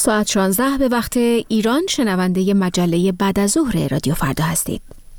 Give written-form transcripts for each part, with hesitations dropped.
ساعت 16 به وقت ایران شنونده مجله بعد از ظهر رادیو فردا هستید.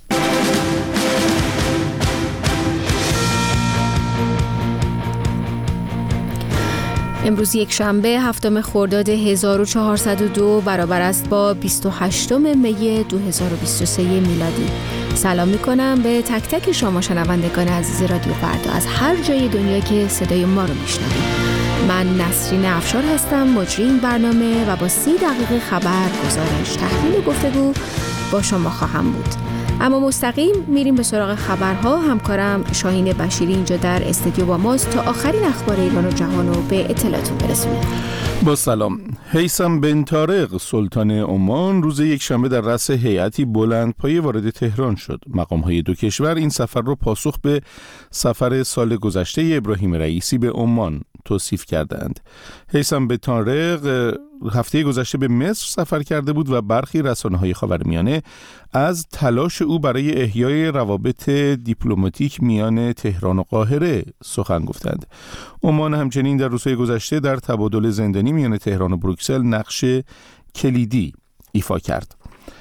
امروز یک شنبه 7 خرداد 1402 برابر است با 28 می 2023 میلادی. سلام میکنم به تک تک شما شنوندگان عزیز رادیو فردا از هر جای دنیا که صدای ما رو میشنوید. من نسرین افشار هستم، مجری این برنامه و با 30 دقیقه خبر، گزارش، تحلیل و گفتگو با شما خواهم بود. اما مستقیم میریم به سراغ خبرها. همکارم شاهین بشیری اینجا در استودیو با ماست تا آخرین اخبار ایران و جهان رو به اطلاعتون برسونیم. با سلام. هیثم بن طارق سلطان عمان روز یکشنبه در رأس هیئتی بلندپایه وارد تهران شد. مقام‌های دو کشور این سفر را پاسخ به سفر سال گذشته ابراهیم رئیسی به عمان توصیف کردند. هیثم بن طارق هفته گذشته به مصر سفر کرده بود و برخی رسانه‌های خاورمیانه از تلاش او برای احیای روابط دیپلماتیک میان تهران و قاهره سخن گفتند. عمان همچنین در روزهای گذشته در تبادل زندانی میان تهران و بروکسل نقش کلیدی ایفا کرد.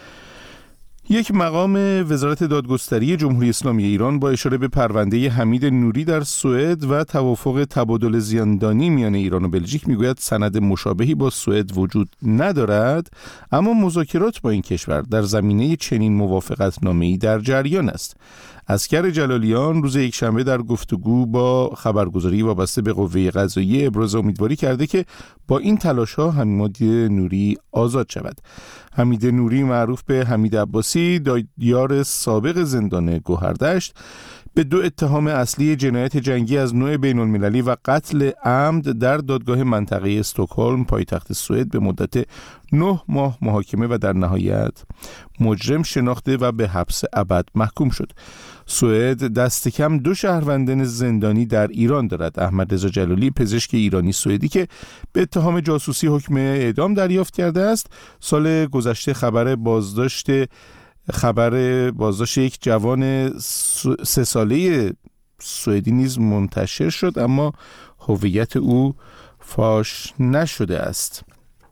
یک مقام وزارت دادگستری جمهوری اسلامی ایران با اشاره به پرونده حمید نوری در سوئد و توافق تبادل زندانی میان ایران و بلژیک میگوید سند مشابهی با سوئد وجود ندارد، اما مذاکرات با این کشور در زمینه چنین موافقتنامه‌ای در جریان است. عسکر جلالیان روز یکشنبه در گفتگو با خبرگزاری وابسته به قوه قضاییه ابراز امیدواری کرده که با این تلاش‌ها حمید نوری آزاد شود. حمید نوری معروف به حمید عباسی، دادیار سابق زندان گوهردشت، به 2 اتهام اصلی جنایت جنگی از نوع بین‌المللی و قتل عمد در دادگاه منطقه استکهلم پایتخت سوئد به مدت 9 ماه محاکمه و در نهایت مجرم شناخته و به حبس ابد محکوم شد. سوئد دست کم 2 شهروندان زندانی در ایران دارد. احمد رضا جلالی، پزشک ایرانی سوئدی که به اتهام جاسوسی حکم اعدام دریافت کرده است، سال گذشته خبر بازداشت یک جوان 3 ساله سوئدی نیز منتشر شد، اما هویت او فاش نشده است.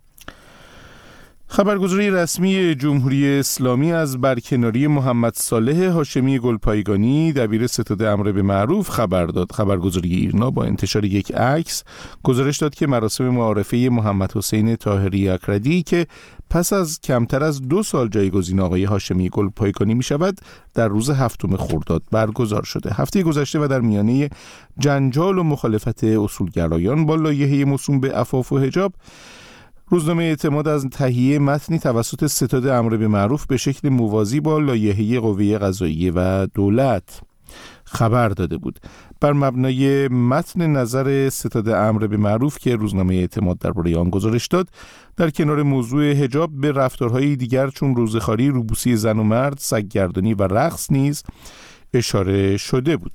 خبرگزاری رسمی جمهوری اسلامی از برکناری محمد صالح هاشمی گلپایگانی دبیر ستاد امر به معروف خبر داد. خبرگزاری ایرنا با انتشار یک عکس گزارش داد که مراسم معارفه محمد حسین طاهری اکردی که پس از کمتر از 2 سال جایگزین آقای هاشمی گلپایگانی می شود در روز 7 خرداد برگزار شده. هفته گذشته و در میانه جنجال و مخالفت اصولگرایان با لایحه موسوم به عفاف و حجاب، روزنامه اعتماد از تهیه متنی توسط ستاد امر به معروف به شکل موازی با لایحه قوه قضاییه و دولت خبر داده بود. بر مبنای متن نظر ستاد امر به معروف که روزنامه اعتماد درباره آن گزارش داد، در کنار موضوع حجاب به رفتارهای دیگر چون روزخواری، روبوسی زن و مرد، سگ‌گردانی و رقص نیز اشاره شده بود.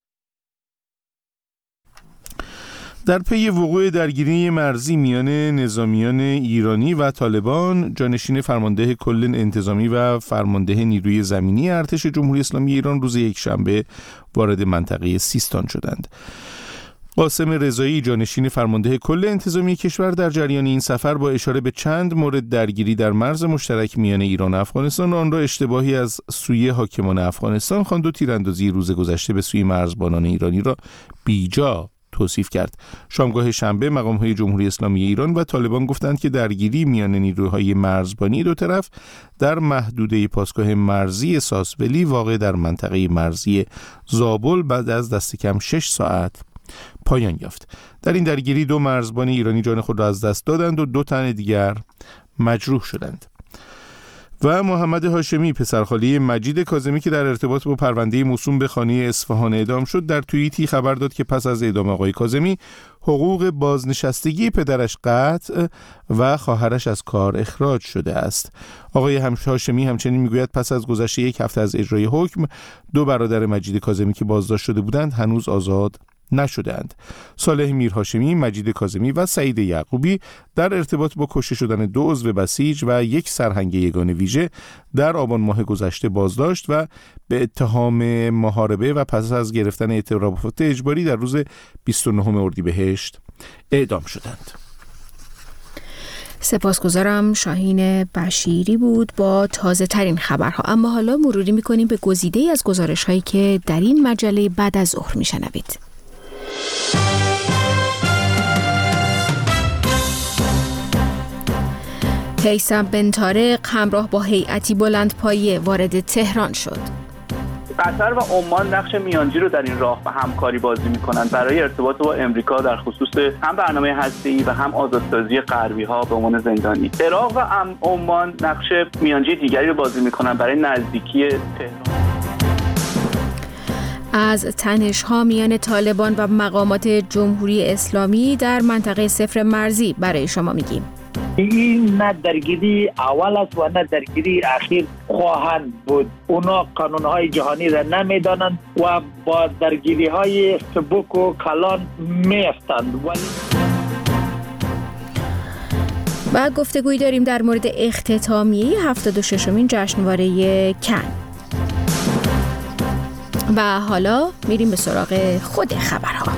در پی وقوع درگیری مرزی میان نظامیان ایرانی و طالبان، جانشین فرمانده کل انتظامی و فرمانده نیروی زمینی ارتش جمهوری اسلامی ایران روز یکشنبه وارد منطقه سیستان شدند. قاسم رضایی، جانشین فرمانده کل انتظامی کشور، در جریان این سفر با اشاره به چند مورد درگیری در مرز مشترک میان ایران و افغانستان، آن را اشتباهی از سوی حاکمان افغانستان خواند و تیراندازی روز گذشته به سوی مرزبانان ایرانی را بیجا توصیف کرد. شامگاه شنبه مقام‌های جمهوری اسلامی ایران و طالبان گفتند که درگیری میان نیروهای مرزبانی دو طرف در محدوده پاسگاه مرزی ساسولی واقع در منطقه مرزی زابل بعد از دست کم 6 ساعت پایان یافت. در این درگیری 2 مرزبان ایرانی جان خود را از دست دادند و 2 تن دیگر مجروح شدند. و محمد هاشمی، پسرخاله مجید کاظمی که در ارتباط با پرونده موسوم به خانه اصفهان اعدام شد، در توییتی خبر داد که پس از اعدام آقای کاظمی حقوق بازنشستگی پدرش قطع و خواهرش از کار اخراج شده است. آقای هاشمی همچنین میگوید پس از گذشت 1 هفته از اجرای حکم 2 برادر مجید کاظمی که بازداشت شده بودند هنوز آزاد نشدند. صالح میر هاشمی، مجید کاظمی و سعید یعقوبی در ارتباط با کشته شدن 2 عضو بسیج و 1 سرهنگ یگان ویژه در آبان ماه گذشته بازداشت و به اتهام محاربه و پس از گرفتن اعترافات اجباری در روز 29 اردیبهشت اعدام شدند. سپاسگزارم. شاهین بشیری بود با تازه ترین خبرها. اما حالا مروری میکنیم به گزیده‌ای از گزارش هایی که در این مجله بعد از ظهر میشنوید. هیثم بن طارق همراه با هیئتی بلندپایه وارد تهران شد. قطر و عمان نقش میانجی رو در این راه و همکاری بازی می‌کنند برای ارتباط با امریکا در خصوص هم برنامه هسته‌ای و هم آزادسازی غربی‌ها به عنوان زندانی. عراق و عمان نقش میانجی دیگری رو بازی می‌کنند برای نزدیکی تهران. از تنش‌ها میان طالبان و مقامات جمهوری اسلامی در منطقه صفر مرزی برای شما میگیم. این نه درگیری اول است و نه درگیری اخیر خواهند بود. اونا قانونهای جهانی را نمیدانند و با درگیری‌های سبک و کلان می‌افتند. و گفتگویی داریم در مورد اختتامیه 76مین جشنواره کن. و حالا میریم به سراغ خود خبرها.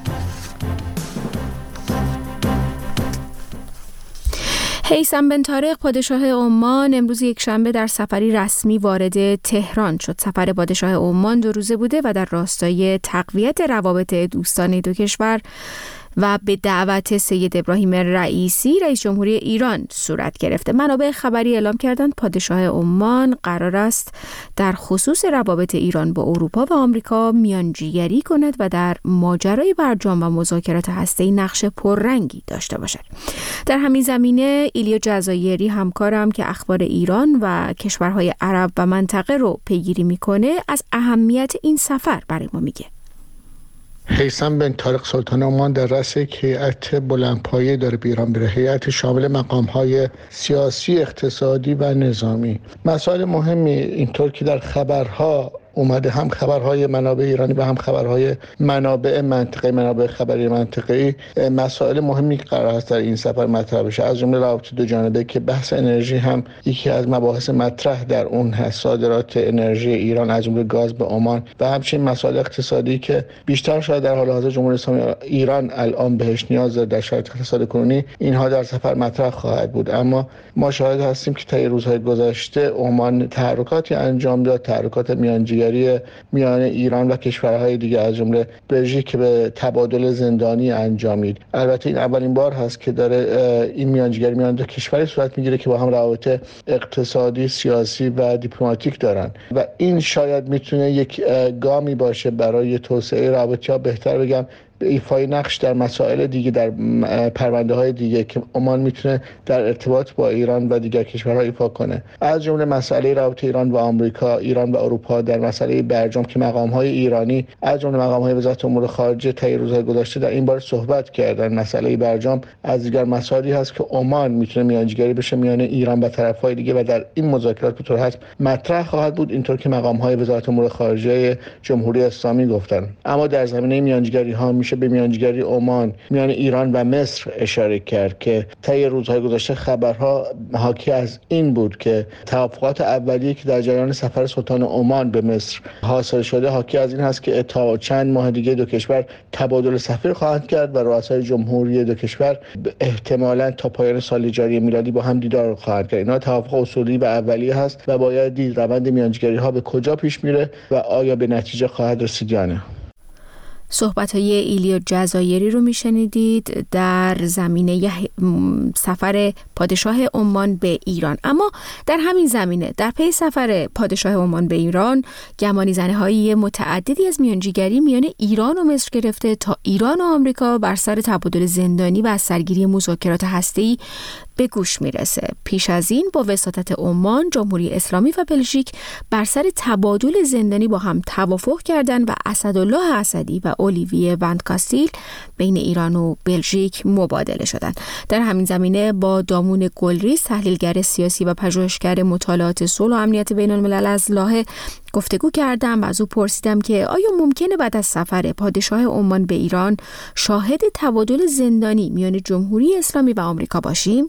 هیثم بن طارق پادشاه عمان امروز یکشنبه در سفری رسمی وارد تهران شد. سفر پادشاه عمان 2 روزه بوده و در راستای تقویت روابط دوستانه دو کشور و به دعوت سید ابراهیم رئیسی رئیس جمهوری ایران صورت گرفته. منابع خبری اعلام کردند پادشاه عمان قرار است در خصوص روابط ایران با اروپا و آمریکا میانجیگری کند و در ماجرای برجام و مذاکرات هسته‌ای نقش پررنگی داشته باشد. در همین زمینه ایلیا جزایری همکارم که اخبار ایران و کشورهای عرب و منطقه رو پیگیری میکنه از اهمیت این سفر برای ما میگه. هیثم بن طارق سلطان عمان در رأس یک هیئت بلندپایه داره به ایران میره. هیئت شامل مقام‌های سیاسی، اقتصادی و نظامی. مسائل مهمی اینطور که در خبرها اومده، هم خبرهای منابع ایرانی و هم خبرهای منابع منطقه‌ای، منابع خبری منطقه‌ای، مسائل مهمی قرار است در این سفر مطرح بشه، از جمله روابط دو جانبه که بحث انرژی هم یکی از مباحث مطرح در اون هست، صادرات انرژی ایران از جمله گاز به عمان و همچنین مسائل اقتصادی که بیشتر شاید در حال حاضر جمهوری اسلامی ایران الان بهش نیاز داره در شرایط اقتصاد کنونی، اینها در سفر مطرح خواهد بود. اما ما شاهد هستیم که طی روزهای گذشته عمان تحرکاتی انجام داد، تحرکات میانجی میان ایران و کشورهای دیگه از جمله بلژیک که به تبادل زندانی انجامید. البته این اولین بار هست که داره این میانجیگری میان دو کشوری صورت میگیره که با هم روابط اقتصادی، سیاسی و دیپلماتیک دارن و این شاید میتونه یک گامی باشه برای توسعه روابط، یا بهتر بگم به ایفای نقش در مسائل دیگه، در پرونده های دیگه که عمان میتونه در ارتباط با ایران و دیگر کشورها ایفا کنه، از جمله مسئله روابط ایران و آمریکا، ایران و اروپا، در مسئله برجام که مقام های ایرانی از جمله مقام های وزارت امور خارجه طی روزهای گذشته در این باره صحبت کردن. مسئله برجام از دیگر مسائلی هست که عمان میتونه میانجیگری بشه میان ایران و طرفهای دیگه و در این مذاکرات به طور حتم مطرح خواهد بود، اینطور که مقام های وزارت امور خارجه جمهوری اسلامی گفتن. اما در زمینه میانجیگری ها میشه به میانجیگری عمان میان ایران و مصر اشاره کرد که طی روزهای گذشته خبرها حاکی از این بود که توافقات اولیه که در جریان سفر سلطان عمان به مصر حاصل شده حاکی از این هست که تا چند ماه دیگه دو کشور تبادل سفیر خواهند کرد و رؤسای جمهوری دو کشور احتمالاً تا پایان سال جاری میلادی با هم دیدار خواهند کرد. اینا توافق اصولی و اولیه هست و باید دید روند میانجیگری ها به کجا پیش میره و آیا به نتیجه خواهد رسید یا نه. صحبت‌های ایلیا جزایری رو میشنیدید در زمینه سفر پادشاه عمان به ایران. اما در همین زمینه در پی سفر پادشاه عمان به ایران گمانی‌زنی‌های متعددی از میانجیگری میان ایران و مصر گرفته تا ایران و آمریکا بر سر تبادل زندانی و از سرگیری مذاکرات هسته‌ای به گوش میرسه. پیش از این با وساطت عمان، جمهوری اسلامی و بلژیک بر سر تبادل زندانی با هم توافق کردند و اسدالله اسدی و اولیویه وندکاستیل بین ایران و بلژیک مبادله شدند. در همین زمینه با دامون گلریز، تحلیلگر سیاسی و پژوهشگر مطالعات صلح و امنیت بین الملل از لاهه گفتگو کردم و از او پرسیدم که آیا ممکنه بعد از سفر پادشاه عمان به ایران شاهد تبادل زندانی میان جمهوری اسلامی و آمریکا باشیم؟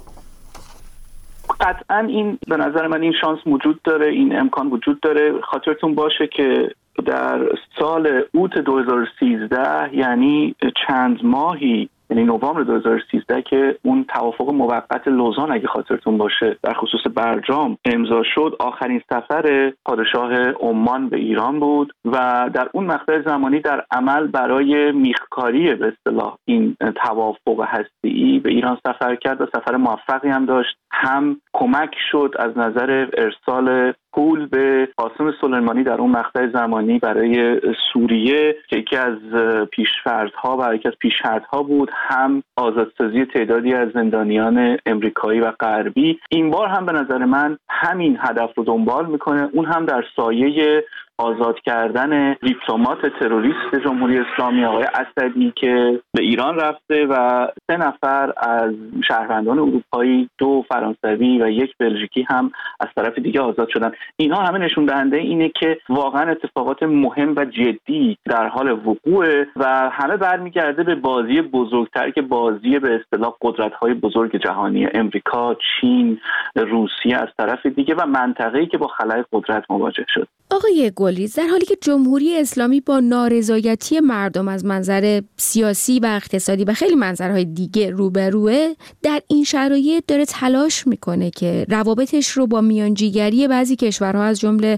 قطعا این به نظر من این شانس وجود داره، این امکان وجود داره. خاطرتون باشه که در سال اوت 2013 یعنی چند ماهی یعنی نوامبر 2013 که اون توافق موقت لوزان اگه خاطرتون باشه در خصوص برجام امضا شد، آخرین سفر پادشاه عمان به ایران بود و در اون مقطع زمانی در عمل برای میخکاری به اصطلاح این توافق هسته‌ای به ایران سفر کرد و سفر موفقی هم داشت. هم کمک شد از نظر ارسال پول به قاسم سلیمانی در اون مقطع زمانی برای سوریه که یکی از پیشفرض‌ها و یکی از پیش‌شرط‌ها بود، هم آزادسازی تعدادی از زندانیان امریکایی و غربی. این بار هم به نظر من همین هدف رو دنبال میکنه، اون هم در سایه آزاد کردن دیپلمات تروریست جمهوری اسلامی آقای اسدی که به ایران رفته و 3 نفر از شهروندان اروپایی، 2 فرانسوی و 1 بلژیکی هم از طرف دیگه آزاد شدن. اینها همه نشون دهنده اینه که واقعا اتفاقات مهم و جدی در حال وقوعه و همه برمیگرده به بازی بزرگتر که بازی به اصطلاح قدرت‌های بزرگ جهانی، امریکا، چین، روسیه از طرف دیگه و منطقه‌ای که با خلأ قدرت مواجه شد. آقای گلریز، در حالی که جمهوری اسلامی با نارضایتی مردم از منظر سیاسی و اقتصادی و خیلی منظرهای دیگه روبروه، در این شرایط داره تلاش میکنه که روابطش رو با میانجیگری بعضی کشورها از جمله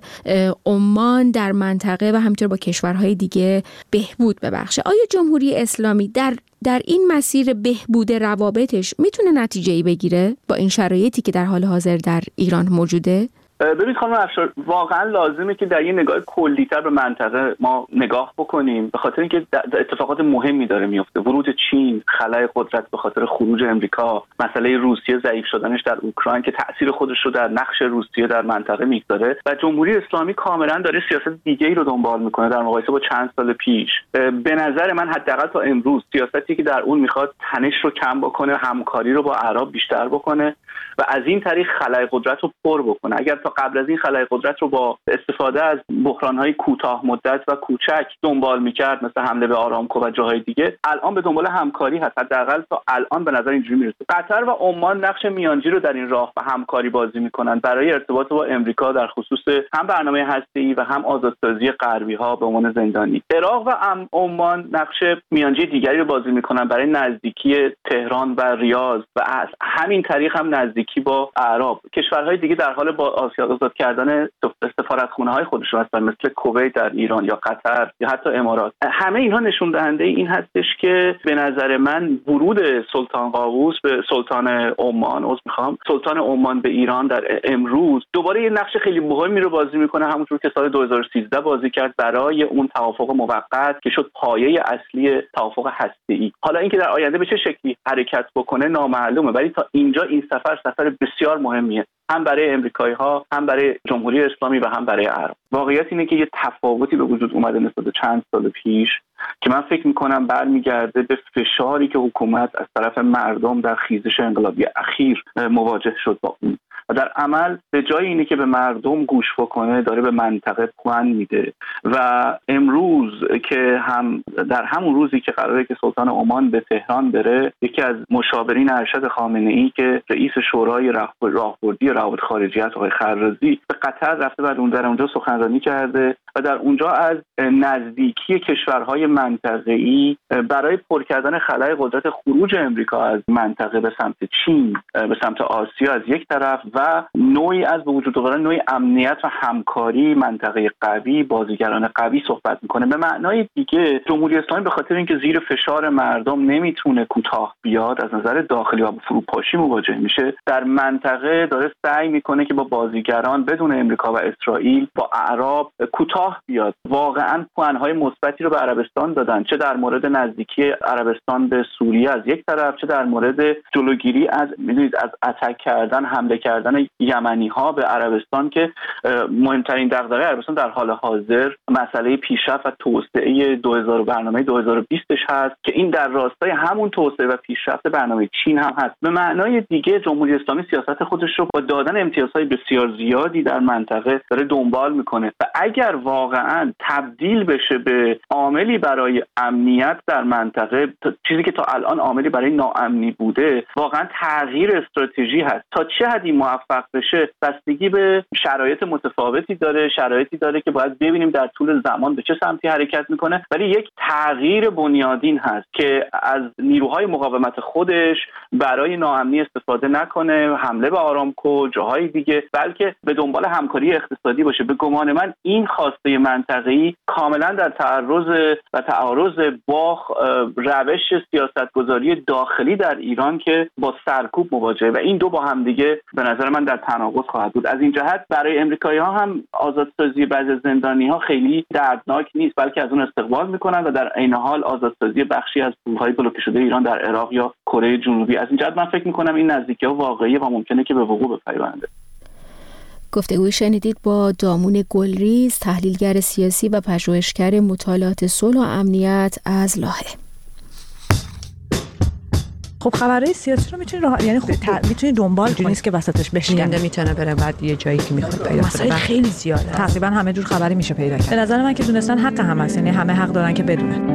عمان در منطقه و همینطور با کشورهای دیگه بهبود ببخشه. آیا جمهوری اسلامی در این مسیر بهبود روابطش میتونه نتیجه‌ای بگیره با این شرایطی که در حال حاضر در ایران موجوده؟ ببینید خانم افشار، واقعا لازمه که در یه نگاه کلی‌تر به منطقه ما نگاه بکنیم، به خاطر اینکه اتفاقات مهمی داره میفته. ورود چین، خلأ قدرت به خاطر خروج امریکا، مسئله روسیه ضعیف شدنش در اوکراین که تأثیر خودش رو در نقش روسیه در منطقه میگذاره و جمهوری اسلامی کاملا داره سیاست دیگه‌ای رو دنبال میکنه در مقایسه با چند سال پیش. به نظر من حداقل تا امروز سیاستی که در اون میخواد تنش رو کم بکنه، همکاری رو با اعراب بیشتر بکنه و از این طریق خلأ قدرت رو پر بکنه. اگر تا قبل از این خلأ قدرت رو با استفاده از بحران‌های کوتاه مدت و کوچک دنبال می‌کرد، مثل حمله به آرامکو و جاهای دیگه، الان به دنبال همکاری هست. حداقل تا الان به نظر اینجوری میرسه. قطر و عمان نقش میانجی رو در این راه و همکاری بازی می‌کنند برای ارتباط با امریکا در خصوص هم برنامه هسته‌ای و هم آزادسازی غربی‌ها به عنوان زندانی. عراق و عمان نقش میانجی دیگری رو بازی می‌کنند برای نزدیکی تهران و ریاض و از همین طریق هم نزدیکی با اعراب. کشورهای دیگه در حال با آزاد کردن سفارتخونه‌های خودشون هستن، مثل کویت در ایران یا قطر یا حتی امارات. همه اینها نشون دهنده این هستش که به نظر من ورود سلطان قابوس به سلطان عمان به ایران در امروز دوباره یه نقش خیلی مهمی رو بازی میکنه، همونطور که سال 2013 بازی کرد برای اون توافق موقت که شد پایه اصلی توافق هسته‌ای. حالا اینکه در آینده به چه شکلی حرکت بکنه نامعلومه، ولی تا اینجا این سفر بسیار مهمیه، هم برای امریکایی‌ها، هم برای جمهوری اسلامی و هم برای عرب. واقعیت اینه که یه تفاوتی به وجود اومده نسبت به چند سال پیش که من فکر می‌کنم برمیگرده به فشاری که حکومت از طرف مردم در خیزش انقلابی اخیر مواجه شد با اون و در عمل به جای اینه که به مردم گوش بکنه داره به منطقه پوان میده و امروز که هم در همون روزی که قراره که سلطان عمان به تهران بره، یکی از مشاورین ارشد خامنه‌ای که رئیس شورای راهبردی روابط خارجیه آقای خرازی به قطر رفته و در اونجا سخنرانی کرده و در اونجا از نزدیکی کشورهای منطقه‌ای برای پر کردن خلأ قدرت خروج امریکا از منطقه به سمت چین، به سمت آسیا از یک طرف و نوعی از به وجود آوردن نوعی امنیت و همکاری منطقه قوی، بازیگران قوی صحبت میکنه. به معنای دیگه جمهوری اسلامی به خاطر اینکه زیر فشار مردم نمیتونه کوتاه بیاد، از نظر داخلی و فروپاشی مواجه میشه، در منطقه داره سعی میکنه که با بازیگران بدون امریکا و اسرائیل با اعراب کوتاه بیاد. واقعا پوانهای مثبتی رو به عربستان دادن، چه در مورد نزدیکی عربستان به سوریه از یک طرف، چه در مورد جلوگیری از اتک کردن، حمله کردن یمنی ها به عربستان که مهمترین دغدغه عربستان در حال حاضر مسئله پیشرفت و توسعه برنامه 2020 هست که این در راستای همون توسعه و پیشرفت برنامه چین هم هست. به معنای دیگه جمهوری اسلامی سیاست خودش رو با دادن امتیازهای بسیار زیادی در منطقه داره دنبال میکنه و اگر واقعا تبدیل بشه به عاملی برای امنیت در منطقه، چیزی که تا الان عاملی برای ناامنی بوده، واقعا تغییر استراتژی هست. تا چه حدی موفق بشه بستگی به شرایط متفاوتی داره، شرایطی داره که باید ببینیم در طول زمان به چه سمتی حرکت میکنه، ولی یک تغییر بنیادین هست که از نیروهای مقاومت خودش برای ناامنی استفاده نکنه، حمله به آرامکو جاهای دیگه، بلکه به دنبال همکاری اقتصادی باشه. به گمان من این خواسته منطقه‌ای کاملا در تعارض با روش سیاستگذاری داخلی در ایران که با سرکوب مواجهه و این دو با هم دیگه به نظر من در تناقض خواهد بود. از این جهت برای امریکایی‌ها هم آزادسازی بعضی از زندانی‌ها خیلی دردناک نیست، بلکه از اون استقبال میکنن و در عین حال آزادسازی بخشی از پول‌های بلوکه شده ایران در عراق یا کره جنوبی. از این جهت من فکر میکنم این نزدیکی‌ها واقعیه و ممکنه که به وقوع بپیونده. گفتگوی شنیدید با دامون گلریز، تحلیلگر سیاسی و پژوهشگر مطالعات صلح و امنیت از لاهه. خب خبرهای سیاسی رو میتونی دنبال کنی، نیست که وسطش بشکنه، میتونه بره بعد یه جایی که میخواد پیدا کنه. خیلی زیاده، تقریبا همه جور خبری میشه پیدا کرد. به نظر من که دونستن حق هم هست، یعنی همه حق دارن که بدونن.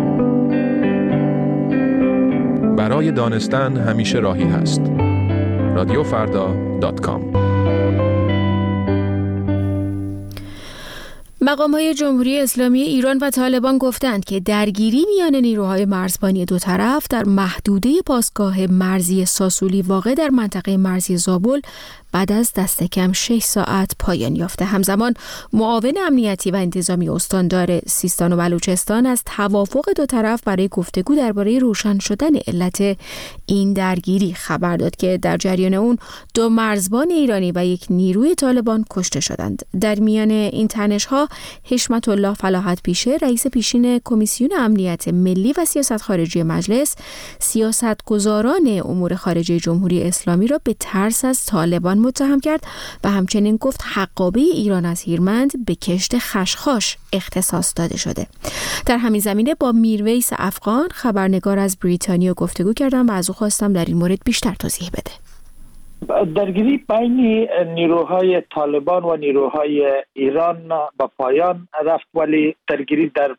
برای دانستن همیشه راهی هست. radiofarda.com. مقام‌های جمهوری اسلامی ایران و طالبان گفتند که درگیری میان نیروهای مرزبانی دو طرف در محدوده پاسگاه مرزی ساسولی واقع در منطقه مرزی زابل بعد از دست کم 6 ساعت پایان یافته. همزمان معاون امنیتی و انتظامی استاندار سیستان و بلوچستان از توافق دو طرف برای گفتگو درباره روشن شدن علت این درگیری خبر داد که در جریان اون 2 مرزبان ایرانی و 1 نیروی طالبان کشته شدند. در میان این تنش‌ها حشمت الله فلاحت پیشه، رئیس پیشین کمیسیون امنیت ملی و سیاست خارجی مجلس، سیاستگزاران امور خارجه جمهوری اسلامی را به ترس از طالبان متهم کرد و همچنین گفت حقابه ایران از هیرمند به کشت خشخاش اختصاص داده شده. در همین زمینه با میرویس افغان خبرنگار از بریتانیا گفتگو کردم و از او خواستم در این مورد بیشتر توضیح بده. درگیری بین نیروهای طالبان و نیروهای ایران به پایان رفت، ولی درگیری در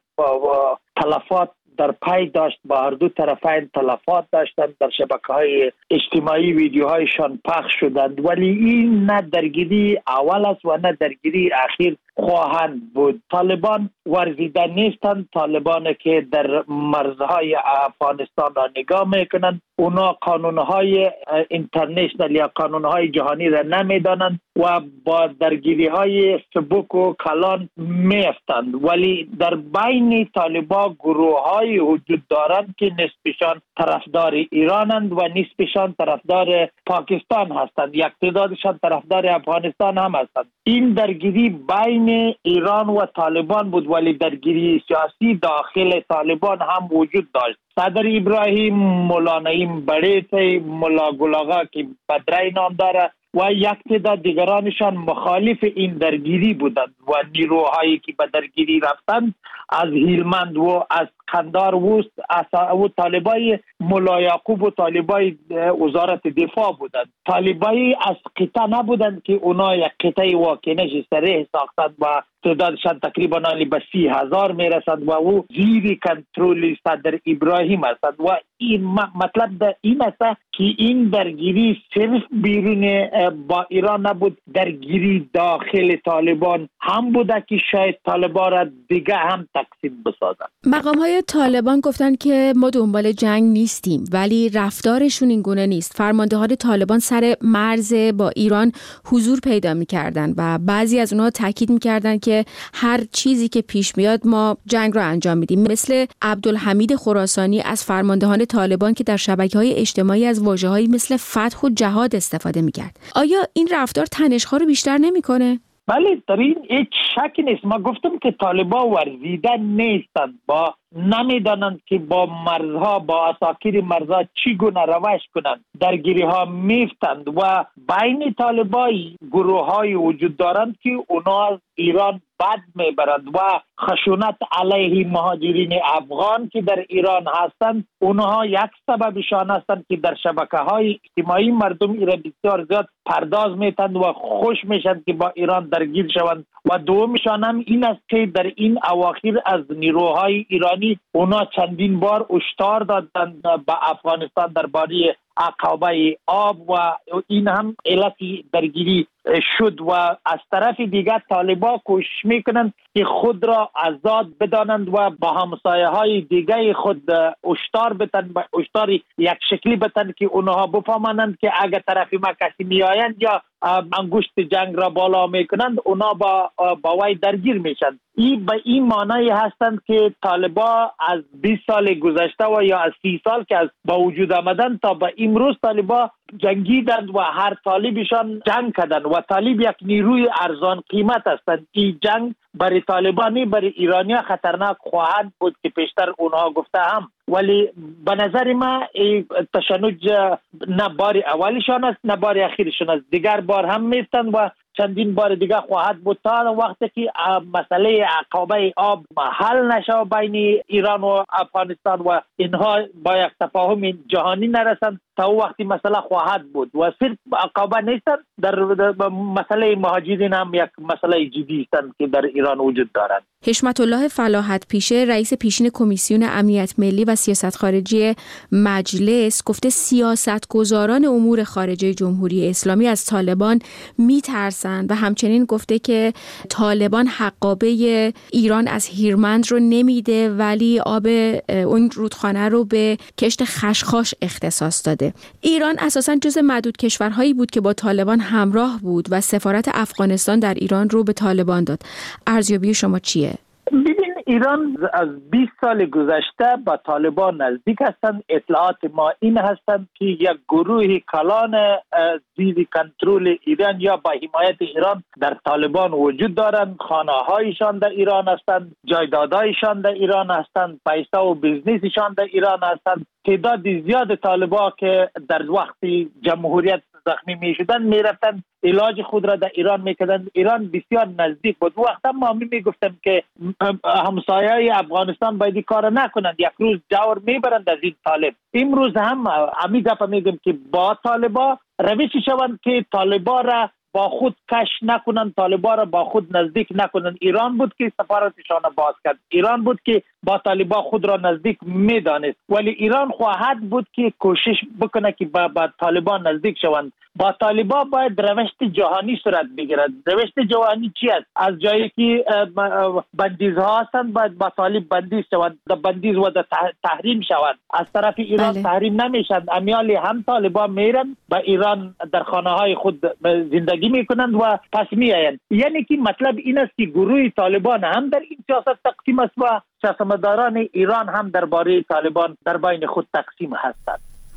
تلفات در پی داشت. با هر دو طرفین تلفات داشتند، در شبکه‌های اجتماعی ویدیوهایشان پخش شدند، ولی این نه درگیری اول است و نه درگیری اخیر خواهند بود. طالبان ورزیده نیستند. طالبان که در مرزهای افغانستان را نگاه میکنند، اونا قانونهای اینترنشنال یا قانونهای جهانی را نمیدانند و با درگیری‌های سبک و کلان میافتند. ولی در بین طالبان گروه‌های وجود دارند که نسبشان طرفدار ایرانند و نسبشان طرفدار پاکستان هستند، یک تعدادشان طرفدار افغانستان هم هستند. این درگیری بین ایران و طالبان بود، ولی درگیری سیاسی داخل طالبان هم وجود داشت. صدر ابراهیم، مولا نعیم بڑیت، مولا گلاغا که بدرای نام داره و یک تعداد دیگرانشان مخالف این درگیری بودند و نیروهایی که به درگیری رفتند از هیلمند و از قندار و طالبای مولا یعقوب و طالبای وزارت دفاع بودند. طالبای از قطعه نبودند که اونا یک قطعه واکنش سریح ساختند و تعدادشان تقریبا به 30,000 میرسند و او زیر کنترل صدر ابراهیم هستند و این مطلب این است که این درگیری صرف بیرون با ایران نبود، درگیری داخل طالبان هم بوده که شاید طالبان را دیگه هم تقسیم بسازند. مقام‌های طالبان گفتن که ما دنبال جنگ نیستیم، ولی رفتارشون این گونه نیست. فرماندهان طالبان سر مرز با ایران حضور پیدا می‌کردن و بعضی از اونها تاکید می‌کردن که هر چیزی که پیش میاد ما جنگ رو انجام میدیم، مثل عبدالحمید خراسانی از فرماندهان طالبان که در شبکه‌های اجتماعی از واژه‌هایی مثل فتح و جهاد استفاده می‌کرد. آیا این رفتار تنش‌ها رو بیشتر نمی‌کنه؟ بله، در این هیچ شکی نیست. ما گفتم که طالبان ورزیده نیستند، با نمیدانند که با مرزها، با اساکیر مرزها چگونه روش کنند. درگیری ها میفتند و بین طالبان گروه های وجود دارند که اونا از ایران بد میبرند و خشونت علیه مهاجرین افغان که در ایران هستند، اونها یک سببشان هستند که در شبکه های اجتماعی مردم ایران بسیار زیاد پرداز میتند و خوش میشند که با ایران درگیر شوند. و دومشان هم این است که در این اواخر از نیروهای ایرانی اونا چندین بار هشدار دادند به افغانستان درباره عقابه آب و این هم علت درگیری شد. و از طرف دیگر طالبا کوشش میکنند که خود را آزاد بدانند و با همسایه های دیگه خود هشدار بدن، هشدار یک شکلی بدن که اونها بفهمند که اگر طرف ما کسی میآیند یا انگشت جنگ را بالا میکنند اونها با وی درگیر میشن. این به این معنی هستند که طالبا از 20 سال گذشته و یا از 30 سال که از با وجود آمدن تا به امروز طالبا جنگیدند و هر طالبشان جنگ کردند و طالب یک نیروی ارزان قیمت هستند. این جنگ برای طالبانی برای ایرانیا خطرناک خواهد بود که پیشتر اونها گفته هم، ولی به نظر ما تشنج نه بار اولیشان است نه بار اخیرشان است، دیگر بار هم میستند و چندین بار دیگه خواهد بود تا وقتی که مسئله عقابه آب حل نشه بین ایران و افغانستان و اینها با یک تفاهم جهانی نرسند تا وقتی مسئله خواهد بود. و صرف عقابه نیستند، در مسئله مهاجرین هم یک مسئله جدی است که در ایران وجود دارد. حشمت الله فلاحت پیشه رئیس پیشین کمیسیون امنیت ملی و سیاست خارجی مجلس گفته سیاستگزاران امور خارجه جمهوری اسلامی از طالبان میترسند و همچنین گفته که طالبان حقابه ایران از هیرمند رو نمیده ولی آب اون رودخانه رو به کشت خشخاش اختصاص داده. ایران اساساً جز معدود کشورهایی بود که با طالبان همراه بود و سفارت افغانستان در ایران رو به طالبان داد. ارزیابی شما چیه؟ ببین، ایران از 20 سال گذشته با طالبان نزدیک هستند. اطلاعات ما این هستند که یک گروه کلان زیر کنترل ایران یا با حمایت ایران در طالبان وجود دارند. خانه هایشان در ایران هستند، جایدادهایشان در ایران هستند، پیسه و بیزنسشان در ایران هستند. تعداد زیاد طالبان که در وقتی جمهوریت زخمی می شدن می رفتن علاج خود را در ایران می کردن. ایران بسیار نزدیک بود. وقتا ما می گفتم که همسایه افغانستان باید کار نکنند، یک روز جور می برند از این طالب. امروز هم امی گپ میگم که با طالبا روشی شوند که طالبا را با خود کش نکنند، طالبان را با خود نزدیک نکنند. ایران بود که سفارتشان باز کرد، ایران بود که با طالبان خود را نزدیک میدانست، ولی ایران خواهد بود که کوشش بکنه که با طالبان نزدیک شوند. با طالبان باید روشت جهانی صورت بگیرد. روشت جهانی چی است؟ از جایی که بندیزها هستند باید با طالب بندیز شوند، بندیز و تحریم شوند. از طرف ایران تحریم نمیشند. امیالی هم طالبان میرن با ایران در خانه های خود زندگی میکنند و پس میآیند. یعنی که مطلب این است که گروه طالبان هم در این سیاست تقسیم است و سیاستمداران ایران هم درباره طالبان در بین خود تقسیم هستند.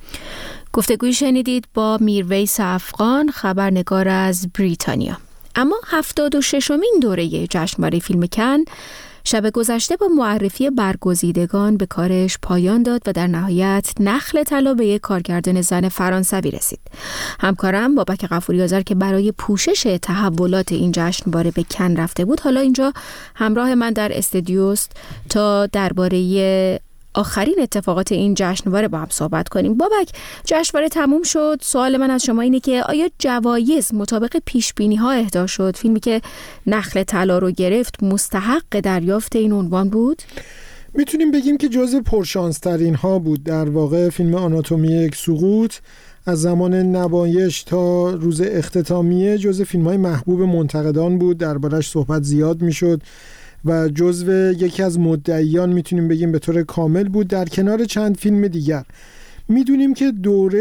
گفتگوی شنیدید با میرویس افغان، خبرنگار از بریتانیا. اما 76مین دوره جشنواره فیلم کن شب گذشته با معرفی برگزیدگان به کارش پایان داد و در نهایت نخل طلا به یک کارگردان زن فرانسوی رسید. همکارم بابک غفوری آذر که برای پوشش تحولات این جشنواره به کن رفته بود حالا اینجا همراه من در استودیوست تا درباره آخرین اتفاقات این جشنواره با هم صحبت کنیم. بابک، جشنواره تموم شد. سوال من از شما اینه که آیا جوایز مطابق پیش‌بینی‌ها اهدا شد؟ فیلمی که نخل طلا رو گرفت مستحق دریافت این عنوان بود؟ میتونیم بگیم که جزو پرشانس‌ترین ها بود. در واقع فیلم آناتومی یک سقوط از زمان نمایش تا روز اختتامیه جزو فیلم‌های محبوب منتقدان بود. دربارش صحبت زیاد میشد و جزو یکی از مدعیان میتونیم بگیم به طور کامل بود، در کنار چند فیلم دیگر. میدونیم که دوره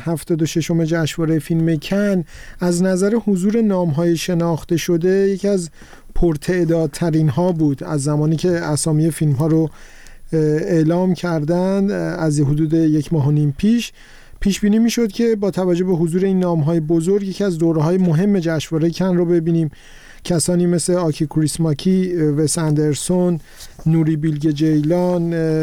76م جشنواره فیلم کن از نظر حضور نام‌های شناخته شده یکی از پرتعدادترین ها بود. از زمانی که اسامی فیلم ها رو اعلام کردند از حدود 1.5 ماه پیش بینی میشد که با توجه به حضور این نام‌های بزرگ یکی از دوره‌های مهم جشنواره کن رو ببینیم. کسانی مثل آکی کوریسماکی، وس اندرسون، نوری بیلگ جیلان،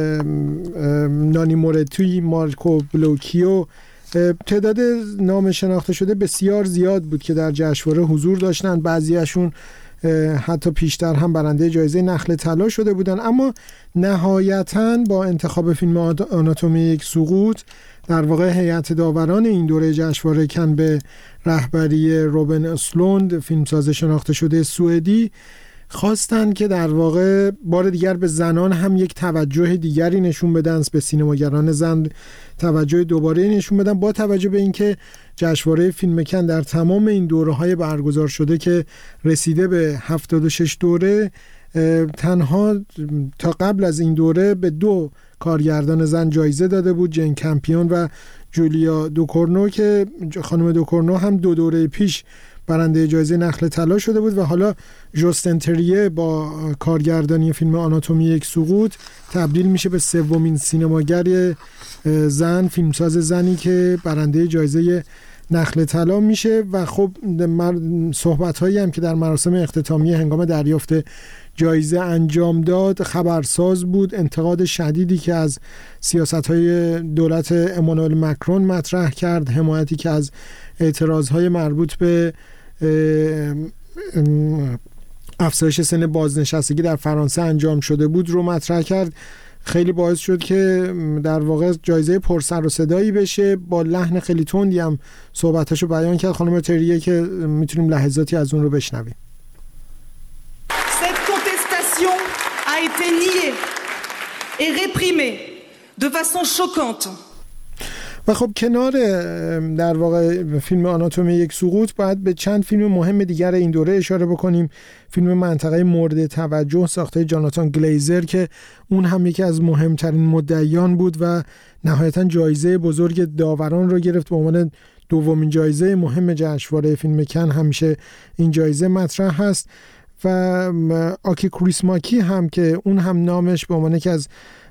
نانی مورتوی، مارکو بلوکیو، تعداد نام شناخته شده بسیار زیاد بود که در جشنواره حضور داشتند. بعضیاشون حتی پیشتر هم برنده جایزه نخل طلا شده بودند. اما نهایتاً با انتخاب فیلم آناتومی یک سقوط در واقع هیئت داوران این دوره جشنواره کن به رهبری روبن اسلوند، فیلمساز شناخته شده سوئدی، خواستن که در واقع بار دیگر به زنان هم یک توجه دیگری نشون بدن، به سینماگران زن توجه دوباره نشون بدن، با توجه به اینکه جشنواره فیلم کن در تمام این دوره‌های برگزار شده که رسیده به 76 دوره، تنها تا قبل از این دوره به 2 کارگردان زن جایزه داده بود، جین کمپیون و جولیا دوکورنو، که خانم دوکورنو هم 2 دوره پیش برنده جایزه نخل طلا شده بود و حالا ژوستن تریه با کارگردانی فیلم آناتومی یک سقوط تبدیل میشه به 3مین سینماگر زن، فیلمساز زنی که برنده جایزه نخل طلا میشه. و خب صحبت‌هایی هم که در مراسم اختتامیه هنگام دریافت جایزه انجام داد خبرساز بود. انتقاد شدیدی که از سیاست‌های دولت امانوئل مکرون مطرح کرد، حمایتی که از اعتراض‌های مربوط به افزایش سن بازنشستگی در فرانسه انجام شده بود رو مطرح کرد. خیلی باعث شد که در واقع جایزه پرسر و صدایی بشه. با لحن خیلی تندی هم صحبتاشو بیان کرد خانم تریه که میتونیم لحظاتی از اون رو بشنویم. Cette contestation a été niée et réprimée de façon choquante. و خب کنار در واقع فیلم آناتومی یک سقوط باید به چند فیلم مهم دیگر این دوره اشاره بکنیم. فیلم منطقه مورد توجه ساخته جاناتان گلیزر که اون هم یکی از مهمترین مدعیان بود و نهایتاً جایزه بزرگ داوران رو گرفت به عنوان 2مین جایزه مهم جشنواره فیلم کن. همیشه این جایزه مطرح هست. و آکی کریسماکی هم که اون هم نامش به عنوان یکی از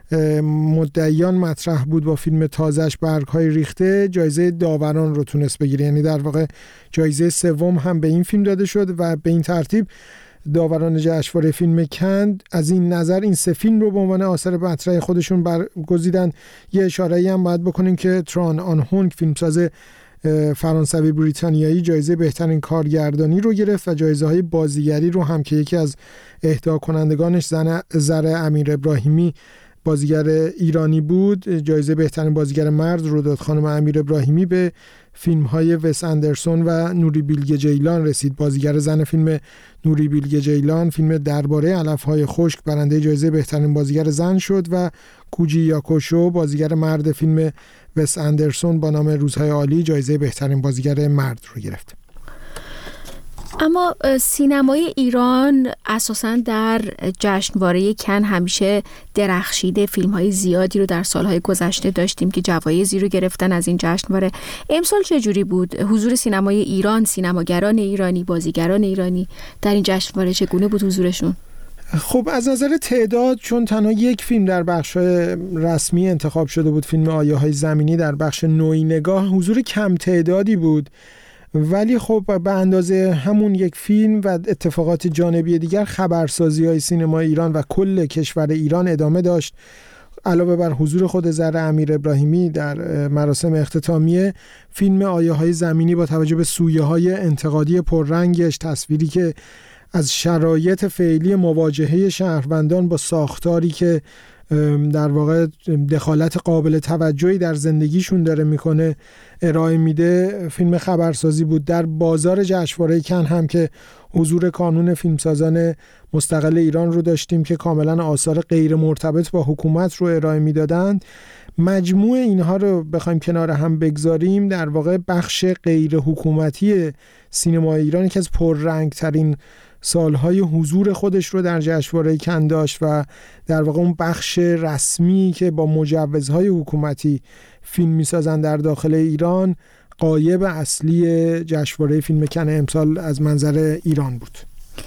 مدعیان مطرح بود با فیلم تازه‌اش برگ‌های ریخته، جایزه داوران رو تونست بگیره. یعنی در واقع جایزه 3 هم به این فیلم داده شد و به این ترتیب داوران جشنواره فیلم کن از این نظر این 3 فیلم رو به عنوان آثار مطرح خودشون برگزیدن. یه اشاره‌ای هم باید بکنیم که تران آن هونگ فیلمساز فرانسوی بریتانیایی جایزه بهترین کارگردانی رو گرفت و جایزه‌های بازیگری رو هم که یکی از اهدا کنندگانش زره امیر ابراهیمی بازیگر ایرانی بود، جایزه بهترین بازیگر مرد رو داد. خانم امیر ابراهیمی به فیلم‌های وس اندرسون و نوری بیلگه جیلان رسید. بازیگر زن فیلم نوری بیلگه جیلان، فیلم درباره علف‌های خشک، برنده جایزه بهترین بازیگر زن شد و کوجی یاکوشو بازیگر مرد فیلم وس اندرسون با نام روزهای عالی جایزه بهترین بازیگر مرد رو گرفت. اما سینمای ایران اساساً در جشنواره کن همیشه درخشیده. فیلم‌های زیادی رو در سال‌های گذشته داشتیم که جوایزی رو گرفتن از این جشنواره. امسال چجوری بود حضور سینمای ایران، سینماگران ایرانی، بازیگران ایرانی در این جشنواره چگونه بود حضورشون؟ خب از نظر تعداد، چون تنها یک فیلم در بخش رسمی انتخاب شده بود، فیلم آیه‌های زمینی در بخش نوعی نگاه، حضور کم تعدادی بود. ولی خب به اندازه همون یک فیلم و اتفاقات جانبی دیگر خبرسازی‌های سینما ایران و کل کشور ایران ادامه داشت. علاوه بر حضور خود زره امیر ابراهیمی در مراسم اختتامیه، فیلم آیه‌های زمینی با توجه به سویه‌های انتقادی پررنگش، تصویری که از شرایط فعلی مواجهه شهروندان با ساختاری که در واقع دخالت قابل توجهی در زندگیشون داره میکنه ارائه میده، فیلم خبرسازی بود. در بازار جشنواره کن هم که حضور کانون فیلمسازان مستقل ایران رو داشتیم که کاملا آثار غیر مرتبط با حکومت رو ارائه میدادند. مجموع اینها رو بخوایم کنار هم بگذاریم، در واقع بخش غیر حکومتی سینما ایران که از پررنگترین سالهای حضور خودش رو در جشنواره کن داشت و در واقع اون بخش رسمی که با مجوزهای حکومتی فیلم میسازن در داخل ایران غایب اصلی جشنواره فیلم کن امسال از منظر ایران بود.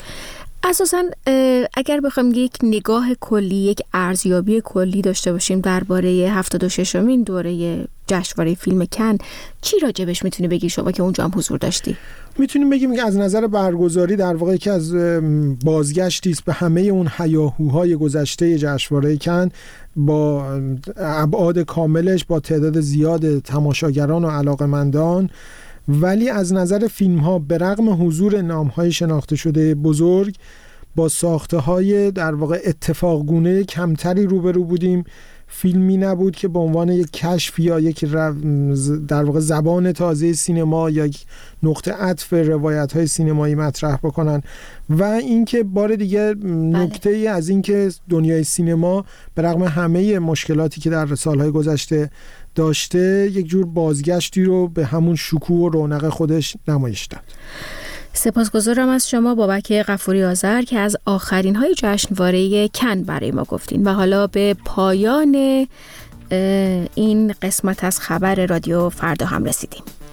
اساساً اگر بخوایم یک نگاه کلی، یک ارزیابی کلی داشته باشیم درباره 76مین دوره جشنواره فیلم کن، چی راجبش میتونی بگی شما که اونجا هم حضور داشتی؟ میتونیم بگیم که از نظر برگزاری در واقع که از بازگشتی است به همه اون هیاهوهای گذشته جشنواره کن با ابعاد کاملش، با تعداد زیاد تماشاگران و علاقمندان. ولی از نظر فیلم ها به رغم حضور نام های شناخته شده بزرگ، با ساخته های در واقع اتفاقگونه کمتری روبرو بودیم. فیلمی نبود که به عنوان یک کشف یا یک در واقع زبان تازه سینما یا یک نقطه عطف روایت‌های سینمایی مطرح بکنن و اینکه بار دیگه نکته ای از اینکه دنیای سینما به رغم همه مشکلاتی که در سالهای گذشته داشته یک جور بازگشتی رو به همون شکوه و رونق خودش نمایش داد. سپاسگزارم از شما بابک غفوری آذر که از آخرین های جشنواره کن برای ما گفتین و حالا به پایان این قسمت از خبر رادیو فردا هم رسیدیم.